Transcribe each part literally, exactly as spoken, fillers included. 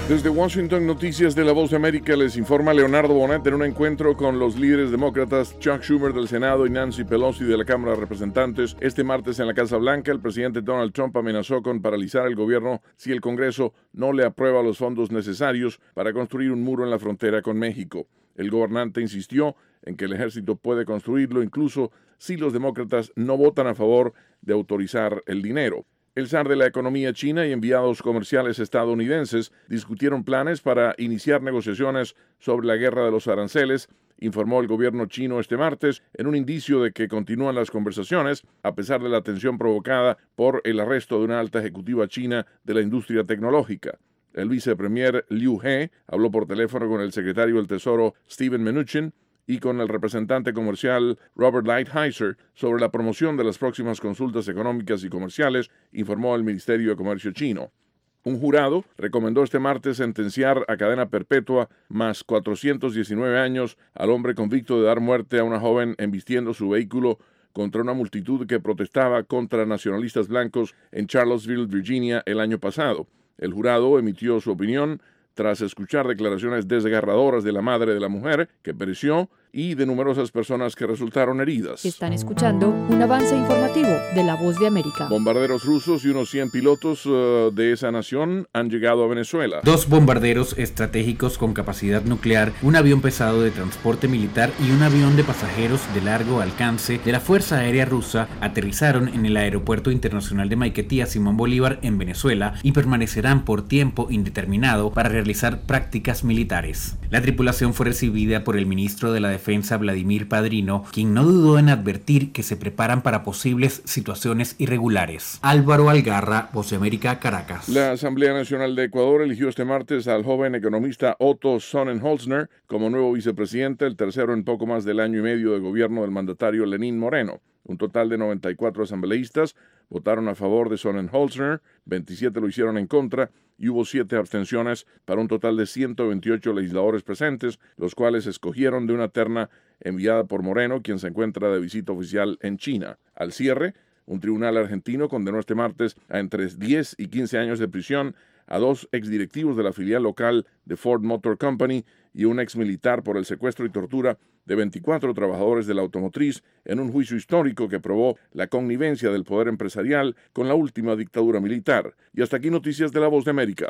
Desde Washington, Noticias de la Voz de América, les informa Leonardo Bonet en un encuentro con los líderes demócratas Chuck Schumer del Senado y Nancy Pelosi de la Cámara de Representantes. Este martes en la Casa Blanca, el presidente Donald Trump amenazó con paralizar el gobierno si el Congreso no le aprueba los fondos necesarios para construir un muro en la frontera con México. El gobernante insistió en que el ejército puede construirlo incluso si los demócratas no votan a favor de autorizar el dinero. El zar de la economía china y enviados comerciales estadounidenses discutieron planes para iniciar negociaciones sobre la guerra de los aranceles, informó el gobierno chino este martes, en un indicio de que continúan las conversaciones, a pesar de la tensión provocada por el arresto de una alta ejecutiva china de la industria tecnológica. El vicepremier Liu He habló por teléfono con el secretario del Tesoro Steven Mnuchin y con el representante comercial Robert Lighthizer sobre la promoción de las próximas consultas económicas y comerciales, informó el Ministerio de Comercio chino. Un jurado recomendó este martes sentenciar a cadena perpetua más cuatrocientos diecinueve años al hombre convicto de dar muerte a una joven embistiendo su vehículo contra una multitud que protestaba contra nacionalistas blancos en Charlottesville, Virginia, el año pasado. El jurado emitió su opinión tras escuchar declaraciones desgarradoras de la madre de la mujer, que pereció, y de numerosas personas que resultaron heridas. Están escuchando un avance informativo de La Voz de América. Bombarderos rusos y unos cien pilotos uh, de esa nación han llegado a Venezuela. Dos bombarderos estratégicos con capacidad nuclear, un avión pesado de transporte militar y un avión de pasajeros de largo alcance de la Fuerza Aérea Rusa aterrizaron en el Aeropuerto Internacional de Maiquetía Simón Bolívar en Venezuela y permanecerán por tiempo indeterminado para realizar prácticas militares. La tripulación fue recibida por el ministro de la Defensa Vladimir Padrino, quien no dudó en advertir que se preparan para posibles situaciones irregulares. Álvaro Algarra, Voz de América, Caracas. La Asamblea Nacional de Ecuador eligió este martes al joven economista Otto Sonnenholzner como nuevo vicepresidente, el tercero en poco más del año y medio de gobierno del mandatario Lenín Moreno. Un total de noventa y cuatro asambleístas votaron a favor de Sonnenholzner, veintisiete lo hicieron en contra y hubo siete abstenciones para un total de ciento veintiocho legisladores presentes, los cuales escogieron de una terna enviada por Moreno, quien se encuentra de visita oficial en China. Al cierre, un tribunal argentino condenó este martes a entre diez y quince años de prisión a dos exdirectivos de la filial local de Ford Motor Company y un exmilitar por el secuestro y tortura de veinticuatro trabajadores de la automotriz en un juicio histórico que probó la connivencia del poder empresarial con la última dictadura militar. Y hasta aquí Noticias de la Voz de América.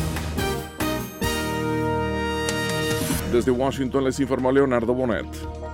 Desde Washington les informó Leonardo Bonet.